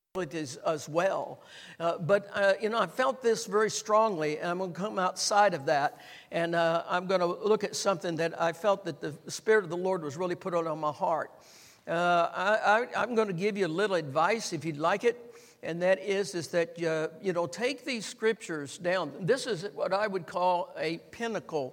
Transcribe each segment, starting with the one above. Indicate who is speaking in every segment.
Speaker 1: as well. I felt this very strongly, and I'm going to come outside of that, and I'm going to look at something that I felt that the Spirit of the Lord was really put on my heart. I'm going to give you a little advice if you'd like it, and that is that, take these scriptures down. This is what I would call a pinnacle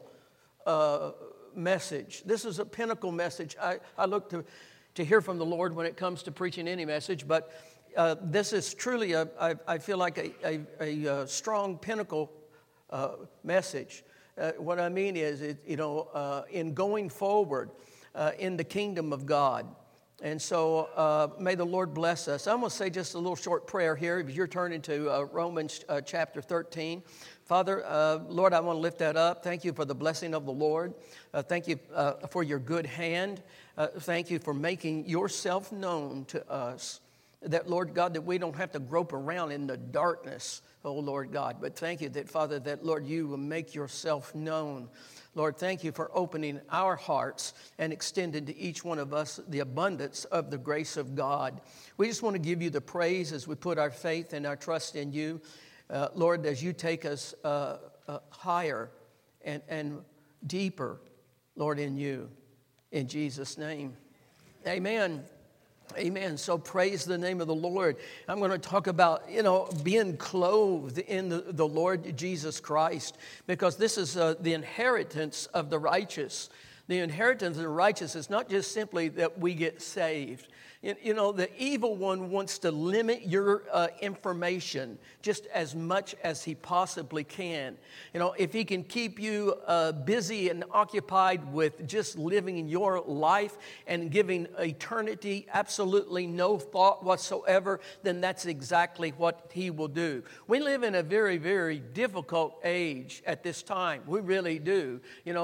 Speaker 1: message. This is a pinnacle message. I look to hear from the Lord when it comes to preaching any message, but this is truly, I feel like a strong pinnacle message. What I mean is, in going forward in the kingdom of God. And so may the Lord bless us. I'm going to say just a little short prayer here. If you're turning to Romans chapter 13. Father, Lord, I want to lift that up. Thank you for the blessing of the Lord. Thank you for your good hand. Thank you for making yourself known to us. That, Lord God, that we don't have to grope around in the darkness, oh Lord God. But thank you that, Father, that, Lord, you will make yourself known. Lord, thank you for opening our hearts and extending to each one of us the abundance of the grace of God. We just want to give you the praise as we put our faith and our trust in you. Lord, as you take us higher and deeper, Lord, in you. In Jesus' name, amen. Amen. So praise the name of the Lord. I'm going to talk about, being clothed in the Lord Jesus Christ, because this is the inheritance of the righteous. The inheritance of the righteous is not just simply that we get saved. The evil one wants to limit your information just as much as he possibly can. If he can keep you busy and occupied with just living your life and giving eternity absolutely no thought whatsoever, then that's exactly what he will do. We live in a very, very difficult age at this time. We really do.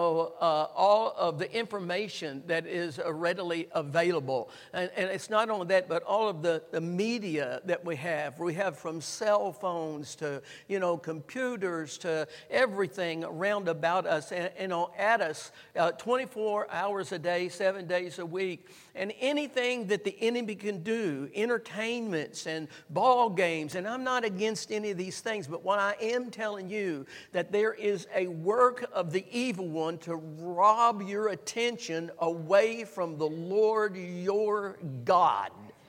Speaker 1: All of the information that is readily available. And it's not only that, but all of the media that we have. We have from cell phones to, computers to everything around about us and at us 24 hours a day, 7 days a week. And anything that the enemy can do, entertainments and ball games, and I'm not against any of these things, but what I am telling you, that there is a work of the evil one to rob your attention away from the Lord your God.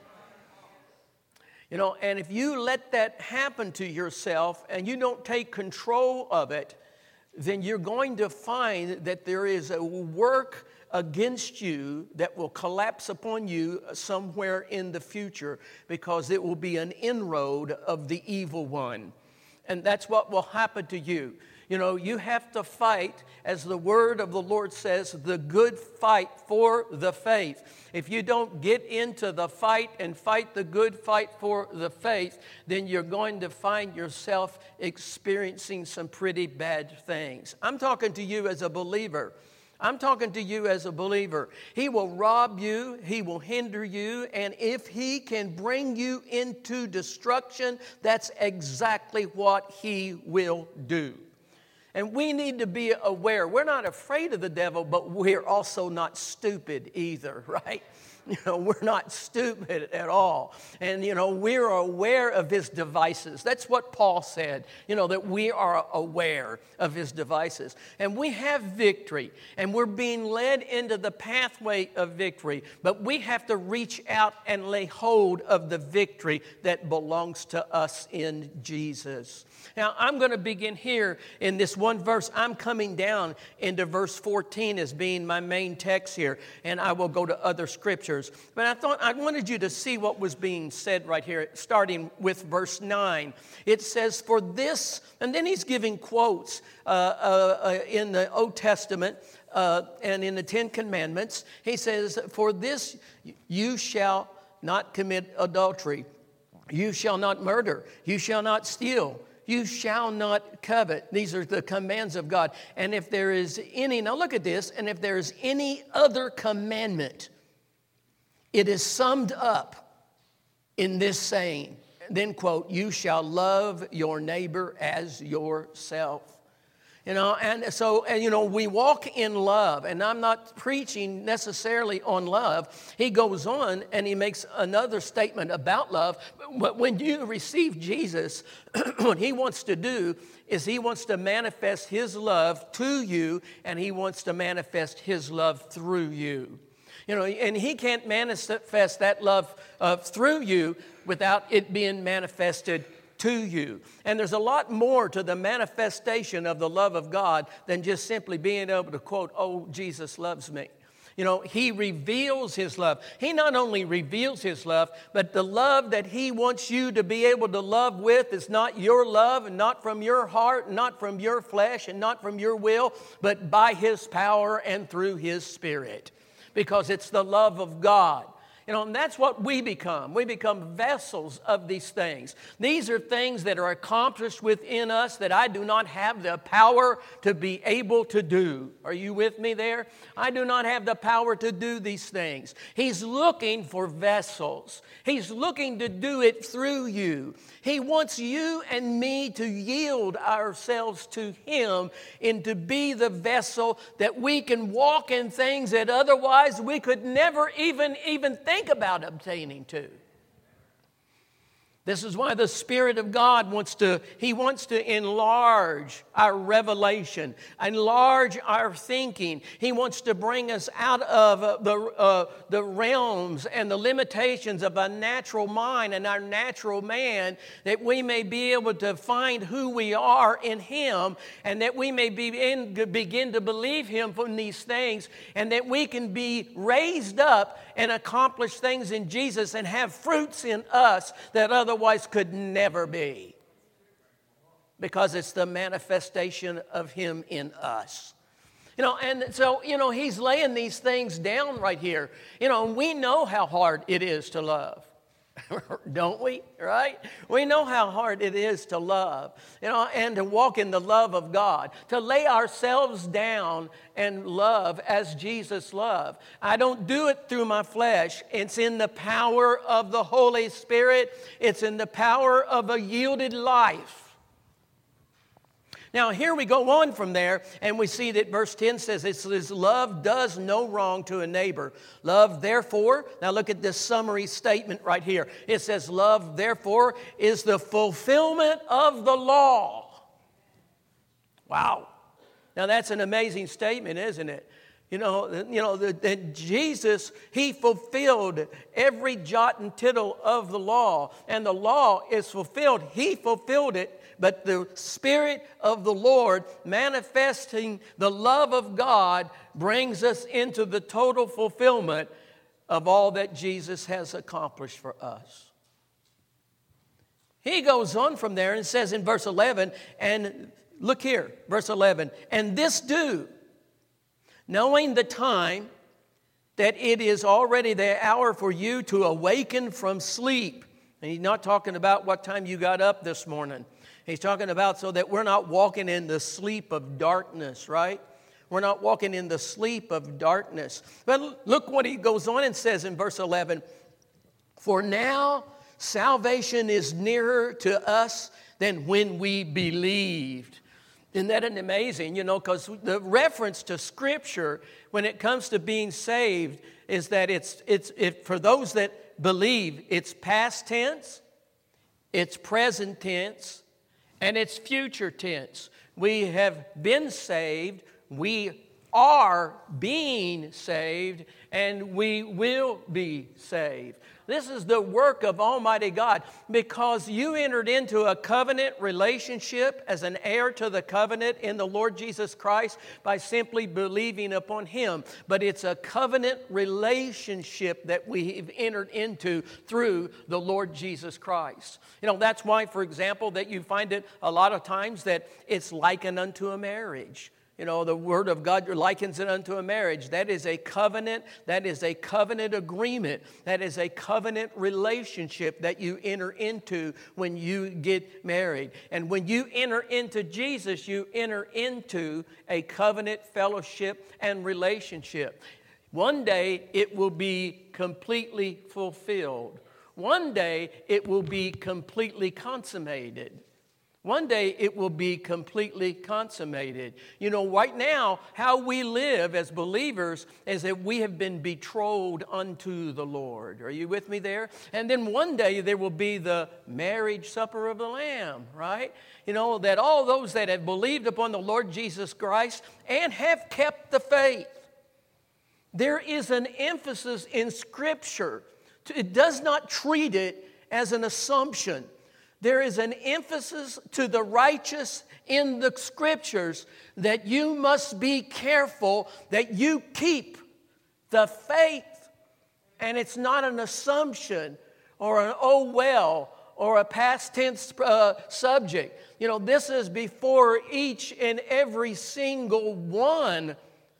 Speaker 1: And if you let that happen to yourself and you don't take control of it, then you're going to find that there is a work against you that will collapse upon you somewhere in the future, because it will be an inroad of the evil one. And that's what will happen to you. You have to fight, as the word of the Lord says, the good fight for the faith. If you don't get into the fight and fight the good fight for the faith, then you're going to find yourself experiencing some pretty bad things. I'm talking to you as a believer. I'm talking to you as a believer. He will rob you, he will hinder you, and if he can bring you into destruction, that's exactly what he will do. And we need to be aware. We're not afraid of the devil, but we're also not stupid either, right? We're not stupid at all. And, we're aware of his devices. That's what Paul said, that we are aware of his devices. And we have victory, and we're being led into the pathway of victory. But we have to reach out and lay hold of the victory that belongs to us in Jesus. Now, I'm going to begin here in this one verse. I'm coming down into verse 14 as being my main text here, and I will go to other scriptures. But I thought I wanted you to see what was being said right here, starting with verse 9. It says, for this, and then he's giving quotes in the Old Testament and in the Ten Commandments. He says, for this you shall not commit adultery. You shall not murder. You shall not steal. You shall not covet. These are the commands of God. And if there is any, now look at this, and if there is any other commandment, it is summed up in this saying, then quote, you shall love your neighbor as yourself. And we walk in love, and I'm not preaching necessarily on love. He goes on and he makes another statement about love. But when you receive Jesus, what he wants to do is he wants to manifest his love to you, and he wants to manifest his love through you. And he can't manifest that love through you without it being manifested to you. And there's a lot more to the manifestation of the love of God than just simply being able to quote, "Oh, Jesus loves me." He reveals his love. He not only reveals his love, but the love that he wants you to be able to love with is not your love and not from your heart, not from your flesh and not from your will, but by his power and through his Spirit. Because it's the love of God. And that's what we become. We become vessels of these things. These are things that are accomplished within us that I do not have the power to be able to do. Are you with me there? I do not have the power to do these things. He's looking for vessels. He's looking to do it through you. He wants you and me to yield ourselves to him and to be the vessel that we can walk in things that otherwise we could never even think about obtaining to. This is why the Spirit of God wants to enlarge our revelation, enlarge our thinking. He wants to bring us out of the realms and the limitations of a natural mind and our natural man, that we may be able to find who we are in him, and that we may begin to believe him from these things, and that we can be raised up and accomplish things in Jesus and have fruits in us that otherwise could never be. Because it's the manifestation of him in us. He's laying these things down right here. We know how hard it is to love. Don't we? Right? We know how hard it is to love, and to walk in the love of God, to lay ourselves down and love as Jesus loved. I don't do it through my flesh. It's in the power of the Holy Spirit. It's in the power of a yielded life. Now, here we go on from there, and we see that verse 10 says, it says, love does no wrong to a neighbor. Love, therefore, now look at this summary statement right here. It says, love, therefore, is the fulfillment of the law. Wow. Now, that's an amazing statement, isn't it? That Jesus, he fulfilled every jot and tittle of the law, and the law is fulfilled. He fulfilled it. But the Spirit of the Lord manifesting the love of God brings us into the total fulfillment of all that Jesus has accomplished for us. He goes on from there and says in verse 11, and look here, verse 11, and this do, knowing the time that it is already the hour for you to awaken from sleep. And he's not talking about what time you got up this morning. He's talking about so that we're not walking in the sleep of darkness, right? We're not walking in the sleep of darkness. But look what he goes on and says in verse 11. For now salvation is nearer to us than when we believed. Isn't that amazing? Because the reference to Scripture when it comes to being saved is that it's for those that believe, it's past tense, it's present tense, and it's future tense. We have been saved, we are being saved, and we will be saved. This is the work of Almighty God, because you entered into a covenant relationship as an heir to the covenant in the Lord Jesus Christ by simply believing upon him. But it's a covenant relationship that we've entered into through the Lord Jesus Christ. That's why, for example, that you find it a lot of times that it's likened unto a marriage. The Word of God likens it unto a marriage. That is a covenant. That is a covenant agreement. That is a covenant relationship that you enter into when you get married. And when you enter into Jesus, you enter into a covenant fellowship and relationship. One day it will be completely fulfilled. One day it will be completely consummated. One day it will be completely consummated. You know, right now, how we live as believers is that we have been betrothed unto the Lord. Are you with me there? And then one day there will be the marriage supper of the Lamb, right? You know, that all those that have believed upon the Lord Jesus Christ and have kept the faith. There is an emphasis in Scripture. It does not treat it as an assumption. There is an emphasis to the righteous in the Scriptures that you must be careful that you keep the faith. And it's not an assumption or an oh well or a past tense subject. You know, this is before each and every single one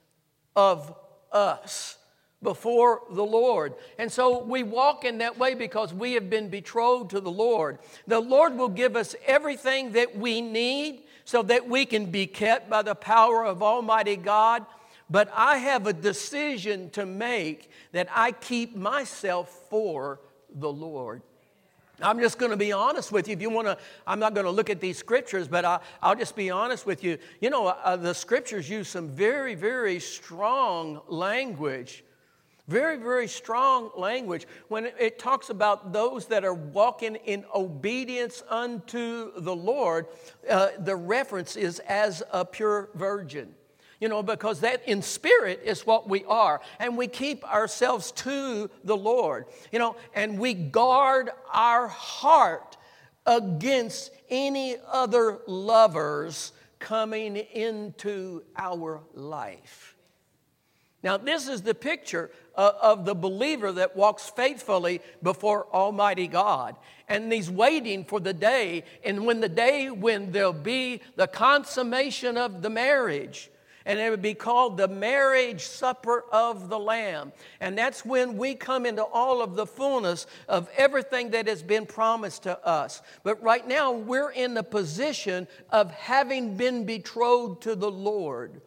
Speaker 1: of us before the Lord. And so we walk in that way because we have been betrothed to the Lord. The Lord will give us everything that we need so that we can be kept by the power of Almighty God. But I have a decision to make that I keep myself for the Lord. I'm just going to be honest with you. If you want to, I'm not going to look at these scriptures, but I'll just be honest with you. You know, the scriptures use some very, very strong language. Very, very strong language. When it talks about those that are walking in obedience unto the Lord, the reference is as a pure virgin. You know, because that in spirit is what we are. And we keep ourselves to the Lord. You know, and we guard our heart against any other lovers coming into our life. Now, this is the picture of the believer that walks faithfully before Almighty God. And he's waiting for the day, and when there'll be the consummation of the marriage. And it would be called the marriage supper of the Lamb. And that's when we come into all of the fullness of everything that has been promised to us. But right now, we're in the position of having been betrothed to the Lord.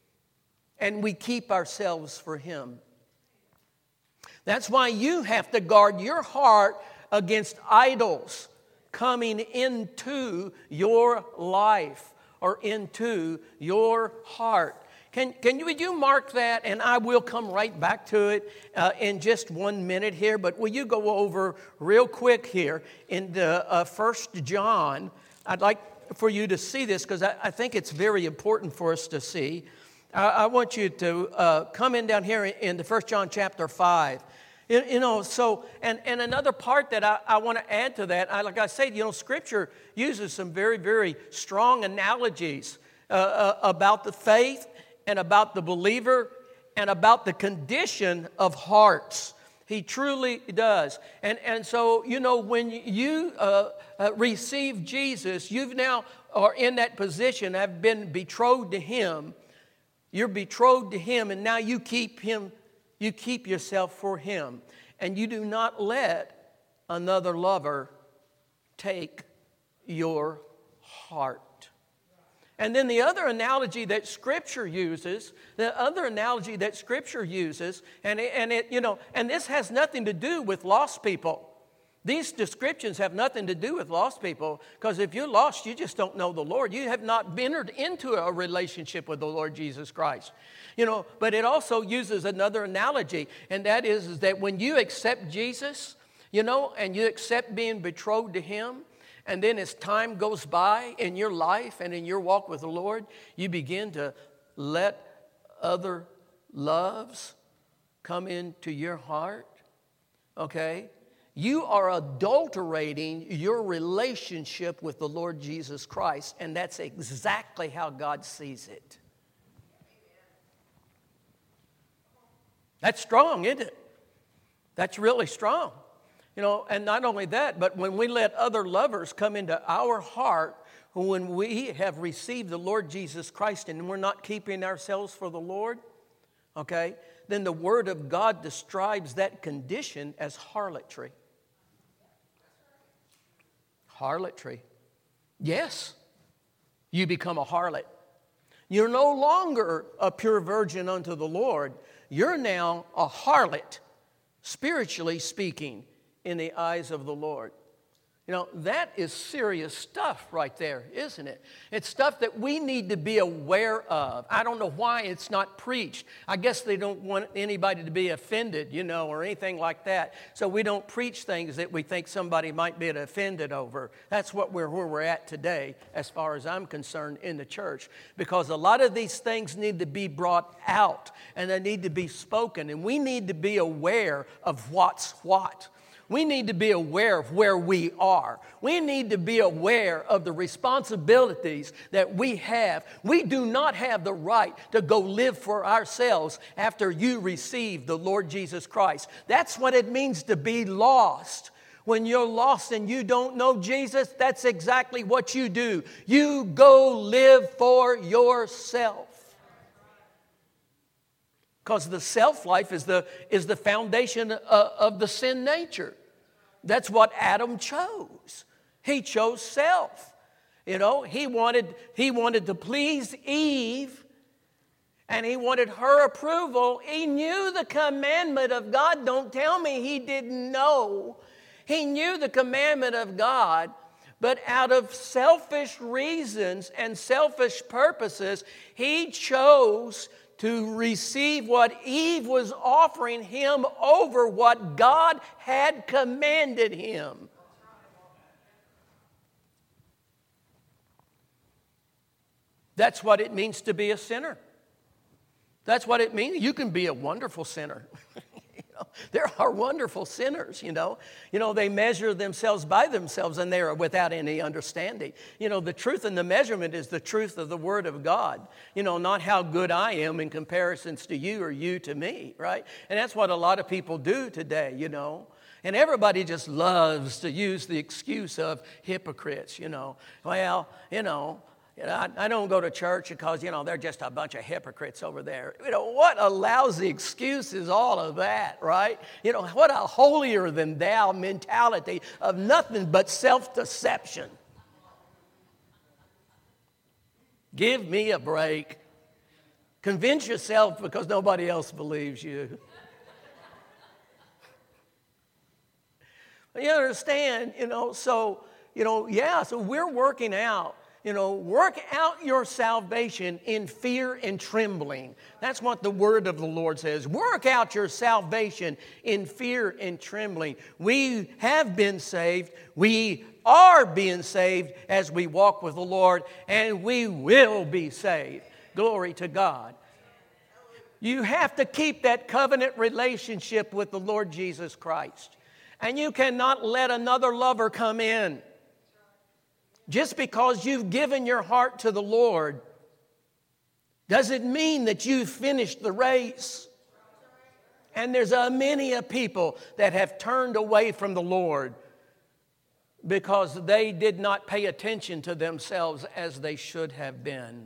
Speaker 1: And we keep ourselves for Him. That's why you have to guard your heart against idols coming into your life or into your heart. Would you mark that? And I will come right back to it in just 1 minute here. But will you go over real quick here in the 1 John? I'd like for you to see this because I think it's very important for us to see. I want you to come in down here in the 1 John chapter 5. You know, so, and another part that I want to add to that, like I said, you know, Scripture uses some very, very strong analogies about the faith and about the believer and about the condition of hearts. He truly does. And so, you know, when you receive Jesus, you've now are in that position, have been betrothed to Him. You're betrothed to Him, and now you keep Him. You keep yourself for Him, and you do not let another lover take your heart. And then the other analogy that Scripture uses, and this has nothing to do with lost people. These descriptions have nothing to do with lost people, because if you're lost, you just don't know the Lord. You have not entered into a relationship with the Lord Jesus Christ. You know, but it also uses another analogy, and that is that when you accept Jesus, you know, and you accept being betrothed to Him, and then as time goes by in your life and in your walk with the Lord, you begin to let other loves come into your heart, okay? You are adulterating your relationship with the Lord Jesus Christ, and that's exactly how God sees it. That's strong, isn't it? That's really strong. You know, and not only that, but when we let other lovers come into our heart, when we have received the Lord Jesus Christ and we're not keeping ourselves for the Lord, okay, then the Word of God describes that condition as harlotry. Harlotry. Yes, you become a harlot. You're no longer a pure virgin unto the Lord. You're now a harlot, spiritually speaking, in the eyes of the Lord. You know, that is serious stuff right there, isn't it? It's stuff that we need to be aware of. I don't know why it's not preached. I guess they don't want anybody to be offended, you know, or anything like that. So we don't preach things that we think somebody might be offended over. That's where we're at today, as far as I'm concerned, in the church. Because a lot of these things need to be brought out, and they need to be spoken, and we need to be aware of what's what. We need to be aware of where we are. We need to be aware of the responsibilities that we have. We do not have the right to go live for ourselves after you receive the Lord Jesus Christ. That's what it means to be lost. When you're lost and you don't know Jesus, that's exactly what you do. You go live for yourself. Because the self-life is the foundation of the sin nature. That's what Adam chose. He chose self. You know, he wanted to please Eve, and he wanted her approval. He knew the commandment of God. Don't tell me he didn't know. He knew the commandment of God, but out of selfish reasons and selfish purposes, he chose to receive what Eve was offering him over what God had commanded him. That's what it means to be a sinner. That's what it means. You can be a wonderful sinner. There are wonderful sinners, you know. They measure themselves by themselves, and they are without any understanding. The truth in the measurement is the truth of the Word of God. Not how good I am in comparisons to you or you to me, right? And that's what a lot of people do today, And everybody just loves to use the excuse of hypocrites, Well, I don't go to church because, they're just a bunch of hypocrites over there. What a lousy excuse is all of that, right? What a holier-than-thou mentality of nothing but self-deception. Give me a break. Convince yourself because nobody else believes you. You understand, so we're working out. Work out your salvation in fear and trembling. That's what the word of the Lord says. Work out your salvation in fear and trembling. We have been saved. We are being saved as we walk with the Lord, and we will be saved. Glory to God. You have to keep that covenant relationship with the Lord Jesus Christ. And you cannot let another lover come in. Just because you've given your heart to the Lord doesn't mean that you've finished the race. And there's many people that have turned away from the Lord because they did not pay attention to themselves as they should have been.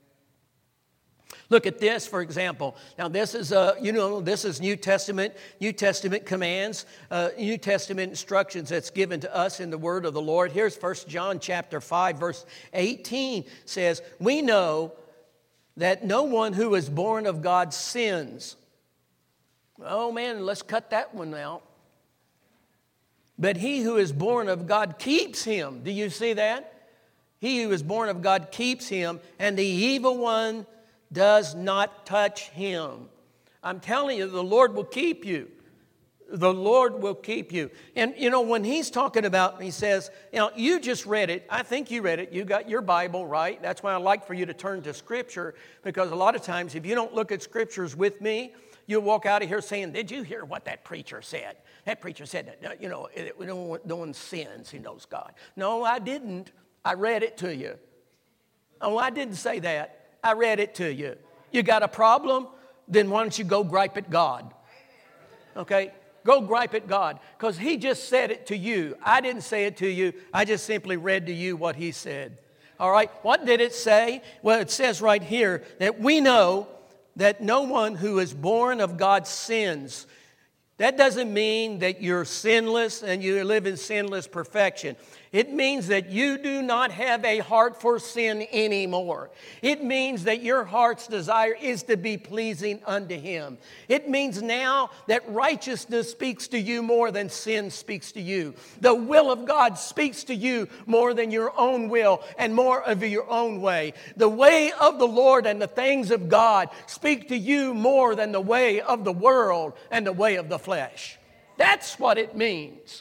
Speaker 1: Look at this, for example. Now, this is this is New Testament commands, New Testament instructions that's given to us in the Word of the Lord. Here's 1 John chapter 5, verse 18 says, "We know that no one who is born of God sins." Oh man, let's cut that one out. "But he who is born of God keeps him." Do you see that? He who is born of God keeps him, and the evil one does not touch him. I'm telling you, the Lord will keep you. The Lord will keep you. And, when he's talking about, he says, you just read it. I think you read it. You got your Bible, right? That's why I like for you to turn to Scripture, because a lot of times if you don't look at Scriptures with me, you'll walk out of here saying, "Did you hear what that preacher said? That preacher said that, no one sins, he knows God." No, I didn't. I read it to you. Oh, I didn't say that. I read it to you. You got a problem? Then why don't you go gripe at God? Okay? Go gripe at God. Because he just said it to you. I didn't say it to you. I just simply read to you what he said. All right? What did it say? Well, it says right here that we know that no one who is born of God sins. That doesn't mean that you're sinless and you live in sinless perfection. It means that you do not have a heart for sin anymore. It means that your heart's desire is to be pleasing unto Him. It means now that righteousness speaks to you more than sin speaks to you. The will of God speaks to you more than your own will and more of your own way. The way of the Lord and the things of God speak to you more than the way of the world and the way of the flesh. That's what it means.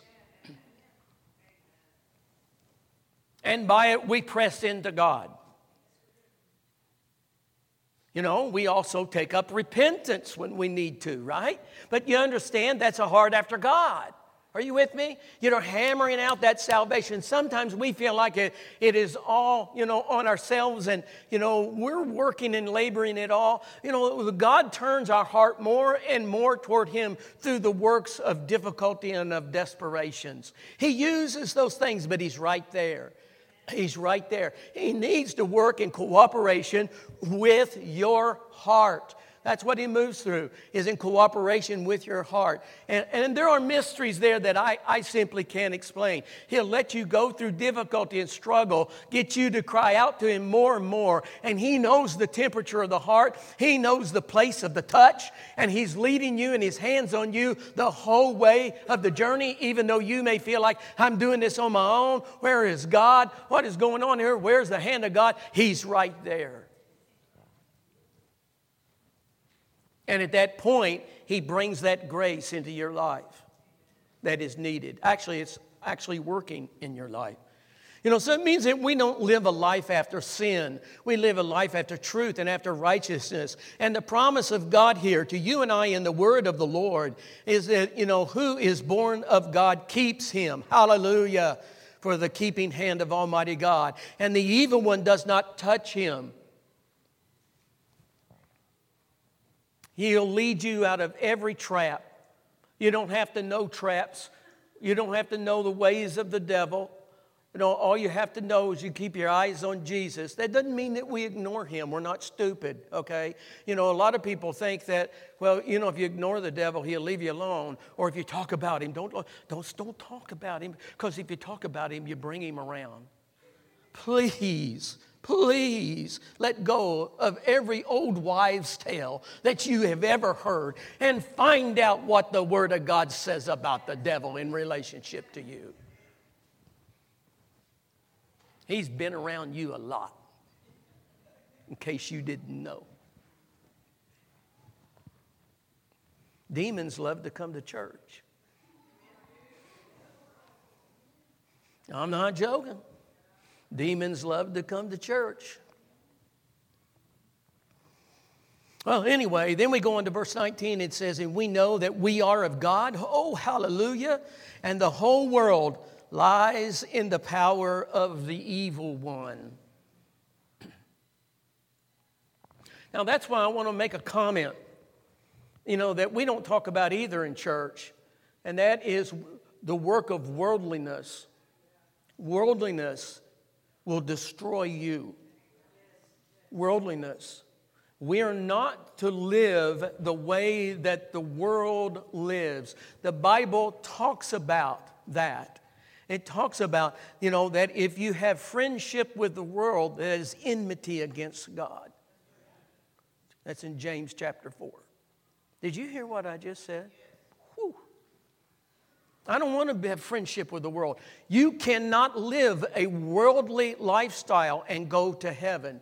Speaker 1: And by it, we press into God. You know, we also take up repentance when we need to, right? But you understand that's a heart after God. Are you with me? You know, hammering out that salvation. Sometimes we feel like it is all, on ourselves and, we're working and laboring it all. God turns our heart more and more toward Him through the works of difficulty and of desperations. He uses those things, but He's right there. He's right there. He needs to work in cooperation with your heart. That's what He moves through, is in cooperation with your heart. And there are mysteries there that I simply can't explain. He'll let you go through difficulty and struggle, get you to cry out to Him more and more. And He knows the temperature of the heart. He knows the place of the touch. And He's leading you and His hands on you the whole way of the journey, even though you may feel like, I'm doing this on my own. Where is God? What is going on here? Where's the hand of God? He's right there. And at that point, He brings that grace into your life that is needed. Actually, it's actually working in your life. So it means that we don't live a life after sin. We live a life after truth and after righteousness. And the promise of God here to you and I in the word of the Lord is that, who is born of God keeps him. Hallelujah. For the keeping hand of Almighty God. And the evil one does not touch him. He'll lead you out of every trap. You don't have to know traps. You don't have to know the ways of the devil. All you have to know is you keep your eyes on Jesus. That doesn't mean that we ignore Him. We're not stupid, okay? A lot of people think that, if you ignore the devil, he'll leave you alone. Or if you talk about him, don't talk about him, because if you talk about him, you bring him around. Please let go of every old wives' tale that you have ever heard and find out what the Word of God says about the devil in relationship to you. He's been around you a lot, in case you didn't know. Demons love to come to church. I'm not joking. Demons love to come to church. Well, anyway, then we go on to verse 19. It says, and we know that we are of God. Oh, hallelujah. And the whole world lies in the power of the evil one. Now, that's why I want to make a comment, that we don't talk about either in church. And that is the work of worldliness. Worldliness will destroy you. Worldliness. We are not to live the way that the world lives. The Bible talks about that. It talks about, that if you have friendship with the world, that is enmity against God. That's in James chapter 4. Did you hear what I just said? Whew. I don't want to have friendship with the world. You cannot live a worldly lifestyle and go to heaven.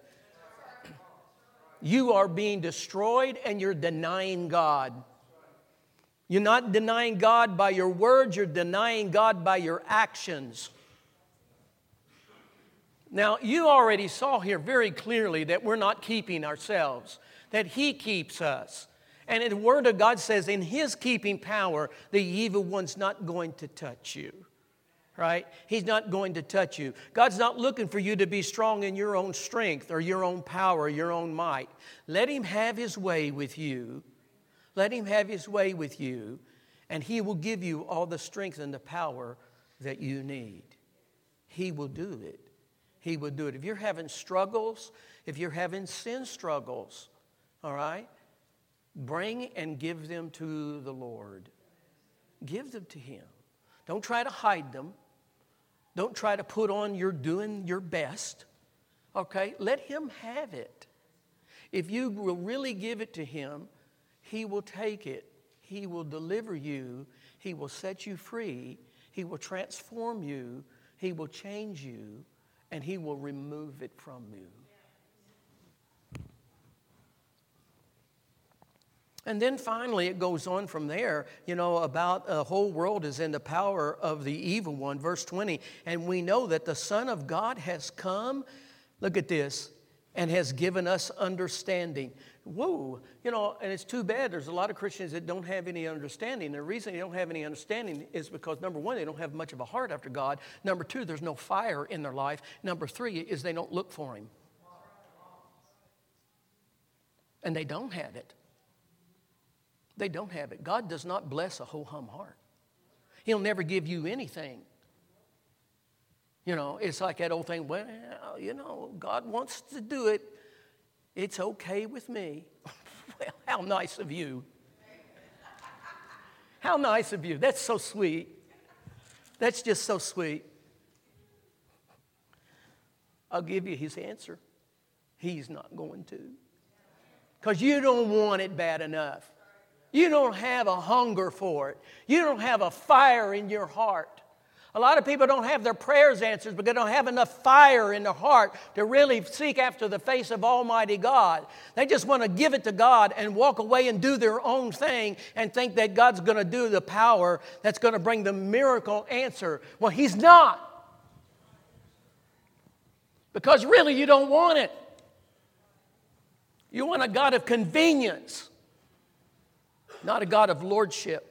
Speaker 1: You are being destroyed and you're denying God. You're not denying God by your words, you're denying God by your actions. Now, you already saw here very clearly that we're not keeping ourselves, that He keeps us. And the Word of God says in His keeping power, the evil one's not going to touch you, right? He's not going to touch you. God's not looking for you to be strong in your own strength or your own power, your own might. Let Him have His way with you. Let Him have His way with you, and He will give you all the strength and the power that you need. He will do it. He will do it. If you're having struggles, if you're having sin struggles, all right, bring and give them to the Lord. Give them to Him. Don't try to hide them. Don't try to put on you're doing your best. Okay? Let Him have it. If you will really give it to Him, He will take it. He will deliver you. He will set you free. He will transform you. He will change you. And He will remove it from you. And then finally it goes on from there, about the whole world is in the power of the evil one. Verse 20, and we know that the Son of God has come, look at this, and has given us understanding. Whoa, and it's too bad there's a lot of Christians that don't have any understanding. The reason they don't have any understanding is because, number one, they don't have much of a heart after God. Number two, there's no fire in their life. Number three is they don't look for Him. And they don't have it. They don't have it. God does not bless a ho-hum heart. He'll never give you anything. It's like that old thing, well, God wants to do it. It's okay with me. Well, how nice of you. How nice of you. That's so sweet. That's just so sweet. I'll give you His answer. He's not going to. Because you don't want it bad enough. You don't have a hunger for it. You don't have a fire in your heart. A lot of people don't have their prayers answered because they don't have enough fire in their heart to really seek after the face of Almighty God. They just want to give it to God and walk away and do their own thing and think that God's going to do the power that's going to bring the miracle answer. Well, He's not. Because really you don't want it. You want a God of convenience, not a God of lordship.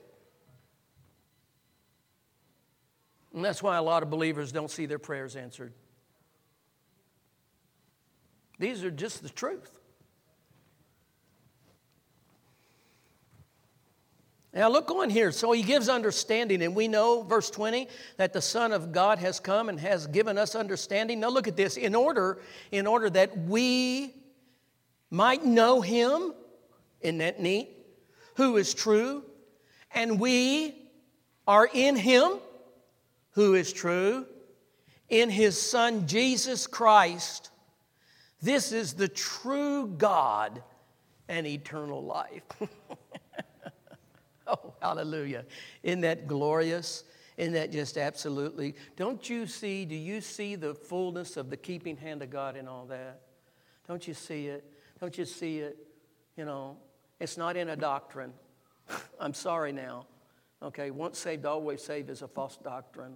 Speaker 1: And that's why a lot of believers don't see their prayers answered. These are just the truth. Now look on here. So He gives understanding, and we know, verse 20, that the Son of God has come and has given us understanding. Now look at this. In order that we might know Him, isn't that neat? Who is true, and we are in Him, who is true, in His Son Jesus Christ. This is the true God and eternal life. Oh, hallelujah. Isn't that glorious? Isn't that just absolutely? Do you see the fullness of the keeping hand of God in all that? Don't you see it? Don't you see it? It's not in a doctrine. I'm sorry now. Okay, once saved, always saved is a false doctrine.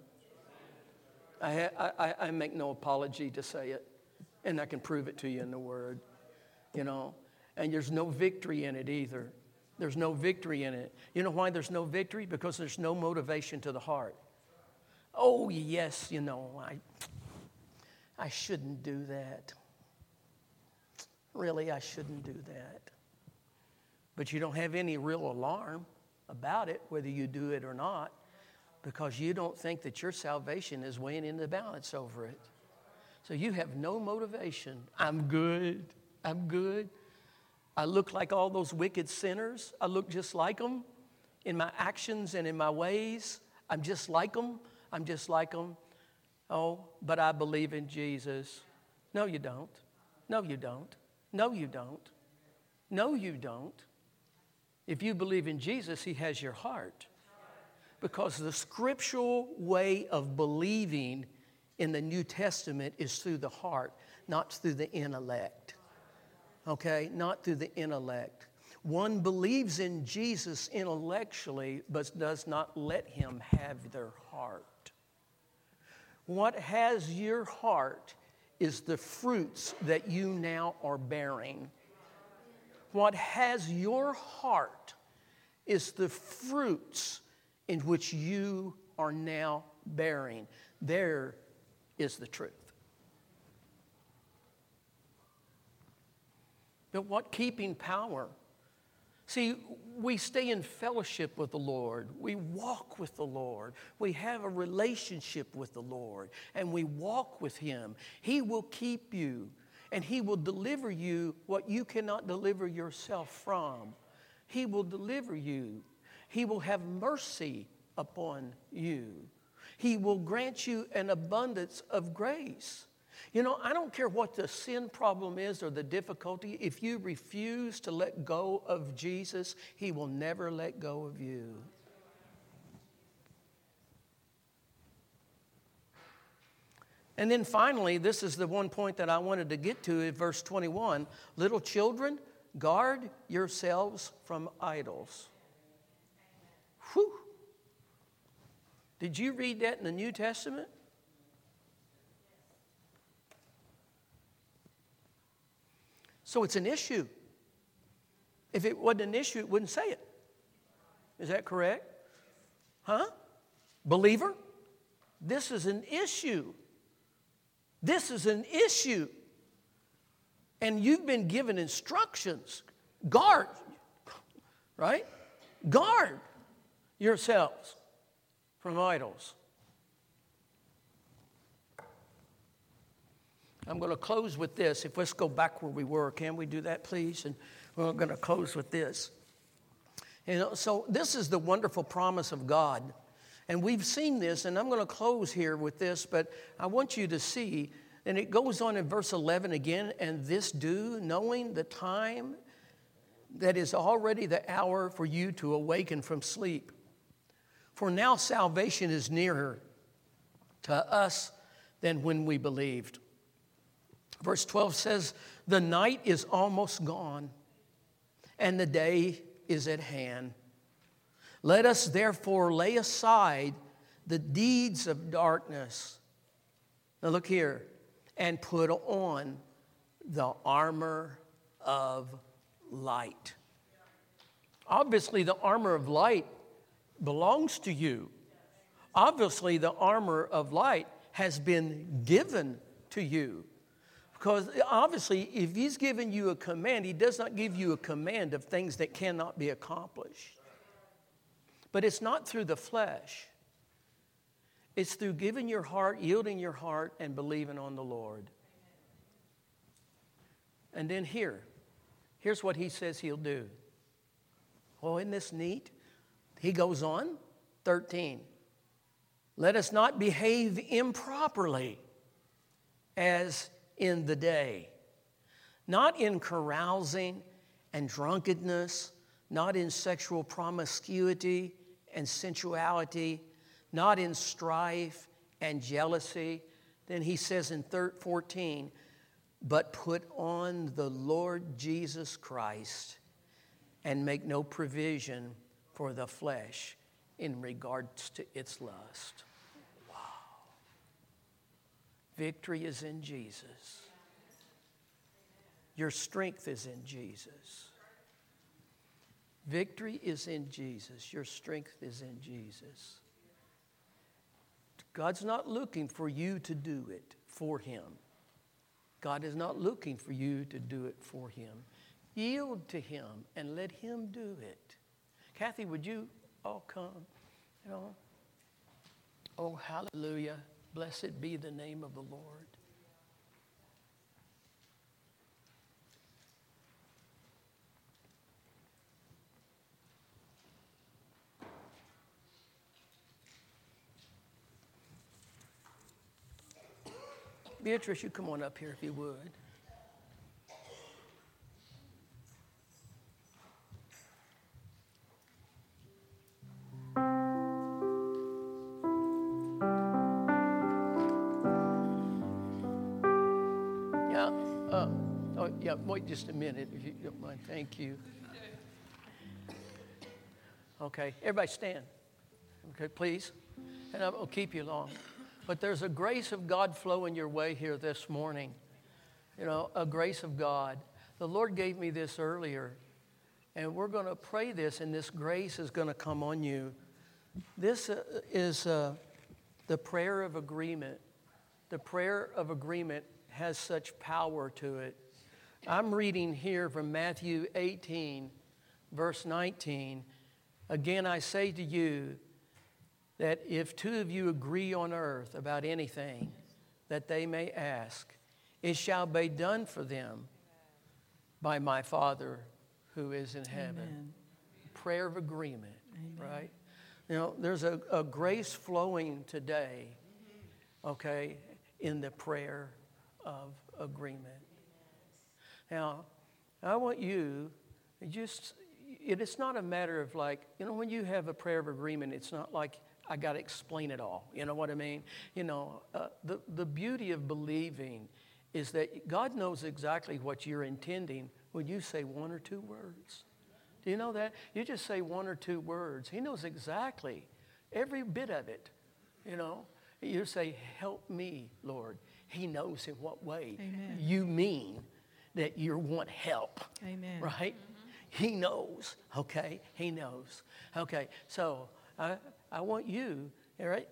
Speaker 1: I make no apology to say it, and I can prove it to you in the Word, And there's no victory in it either. There's no victory in it. You know why there's no victory? Because there's no motivation to the heart. Oh, yes, I shouldn't do that. Really, I shouldn't do that. But you don't have any real alarm about it, whether you do it or not, because you don't think that your salvation is weighing in the balance over it. So you have no motivation. I'm good. I look like all those wicked sinners. I look just like them in my actions and in my ways. I'm just like them. Oh, but I believe in Jesus. No, you don't. No, you don't. No, you don't. No, you don't. If you believe in Jesus, He has your heart. Because the scriptural way of believing in the New Testament is through the heart, not through the intellect. Okay? Not through the intellect. One believes in Jesus intellectually, but does not let Him have their heart. What has your heart is the fruits that you now are bearing. What has your heart is the fruits in which you are now bearing. There is the truth. But what keeping power? See, we stay in fellowship with the Lord. We walk with the Lord. We have a relationship with the Lord. And we walk with Him. He will keep you. And He will deliver you what you cannot deliver yourself from. He will deliver you. He will have mercy upon you. He will grant you an abundance of grace. You know, I don't care what the sin problem is or the difficulty. If you refuse to let go of Jesus, He will never let go of you. And then finally, this is the one point that I wanted to get to in verse 21. Little children, guard yourselves from idols. Whew. Did you read that in the New Testament? So it's an issue. If it wasn't an issue, it wouldn't say it. Is that correct? Huh? Believer? This is an issue. This is an issue. And you've been given instructions. Guard. Right? Guard yourselves from idols. I'm going to close with this. If let's go back where we were. Can we do that, please? And we're going to close with this. You know, so this is the wonderful promise of God. And we've seen this, and I'm going to close here with this, but I want you to see, and it goes on in verse 11 again, and this do, knowing the time that is already the hour for you to awaken from sleep. For now salvation is nearer to us than when we believed. Verse 12 says, the night is almost gone, and the day is at hand. Let us therefore lay aside the deeds of darkness. Now look here, and put on the armor of light. Obviously, the armor of light belongs to you. Obviously, the armor of light has been given to you. Because obviously, if He's given you a command, He does not give you a command of things that cannot be accomplished. But it's not through the flesh. It's through giving your heart, yielding your heart, and believing on the Lord. And then here's what He says He'll do. Oh, isn't this neat? He goes on, 13. Let us not behave improperly as in the day, not in carousing and drunkenness, not in sexual promiscuity and sensuality, not in strife and jealousy. Then he says in 14, but put on the Lord Jesus Christ and make no provision for the flesh in regards to its lust. Wow. Victory is in Jesus. Your strength is in Jesus. Victory is in Jesus. Your strength is in Jesus. God's not looking for you to do it for Him. God is not looking for you to do it for Him. Yield to Him and let Him do it. Kathy, would you all come? You know? Oh, hallelujah. Blessed be the name of the Lord. Beatrice, you come on up here if you would. Yeah, wait just a minute if you don't mind. Thank you. Okay, everybody stand. Okay, please. And I won't keep you long. But there's a grace of God flowing your way here this morning. You know, a grace of God. The Lord gave me this earlier. And we're going to pray this, and this grace is going to come on you. This is the prayer of agreement. The prayer of agreement has such power to it. I'm reading here from Matthew 18, verse 19. Again, I say to you that if two of you agree on earth about anything that they may ask, it shall be done for them by my Father who is in heaven. Amen. Prayer of agreement, amen. Right? You know, there's a grace flowing today, okay, in the prayer of agreement. Now, I want you it's not a matter of like, you know, when you have a prayer of agreement, it's not like I got to explain it all. You know what I mean? You know, the beauty of believing is that God knows exactly what you're intending when you say one or two words. Do you know that? You just say one or two words. He knows exactly every bit of it. You know, you say, help me, Lord. He knows in what way you mean that you want help.
Speaker 2: Amen.
Speaker 1: Right? He knows. Okay? He knows. Okay, so I want you, all right,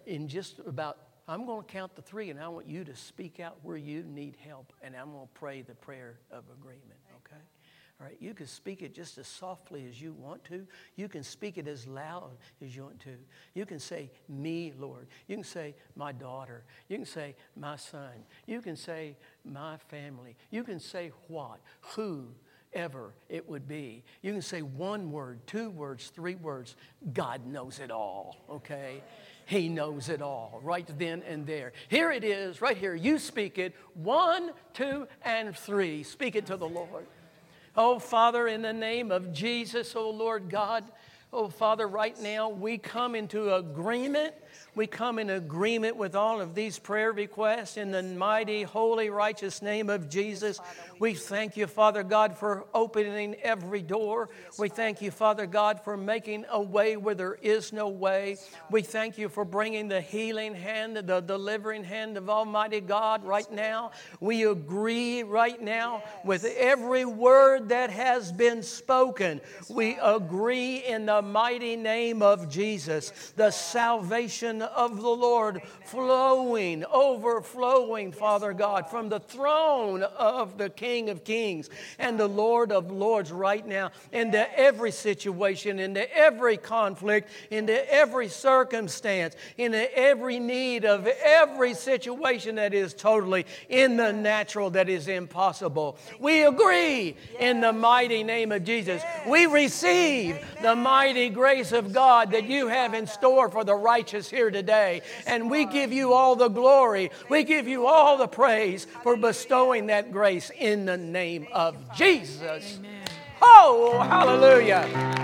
Speaker 1: I'm going to count to 3, and I want you to speak out where you need help, and I'm going to pray the prayer of agreement, okay? All right, you can speak it just as softly as you want to. You can speak it as loud as you want to. You can say, me, Lord. You can say, my daughter. You can say, my son. You can say, my family. You can say what, whoever it would be. You can say 1 word, 2 words, 3 words. God knows it all, okay? He knows it all right then and there. Here it is, right here. You speak it. 1, 2, and 3. Speak it to the Lord. Oh, Father, in the name of Jesus, oh, Lord God, oh, Father, right now we come into agreement. We come in agreement with all of these prayer requests in the mighty, holy, righteous name of Jesus. We thank you, Father God, for opening every door. We thank you, Father God, for making a way where there is no way. We thank you for bringing the healing hand, the delivering hand of Almighty God right now. We agree right now with every word that has been spoken. We agree in the mighty name of Jesus. The salvation of the Lord flowing, overflowing, Father God, from the throne of the King of Kings and the Lord of Lords right now into every situation, into every conflict, into every circumstance, into every need of every situation that is totally in the natural, that is impossible. We agree in the mighty name of Jesus. We receive the mighty grace of God that you have in store for the righteous here today. And we give you all the glory. We give you all the praise for bestowing that grace in the name of Jesus.
Speaker 2: Amen.
Speaker 1: Oh, hallelujah.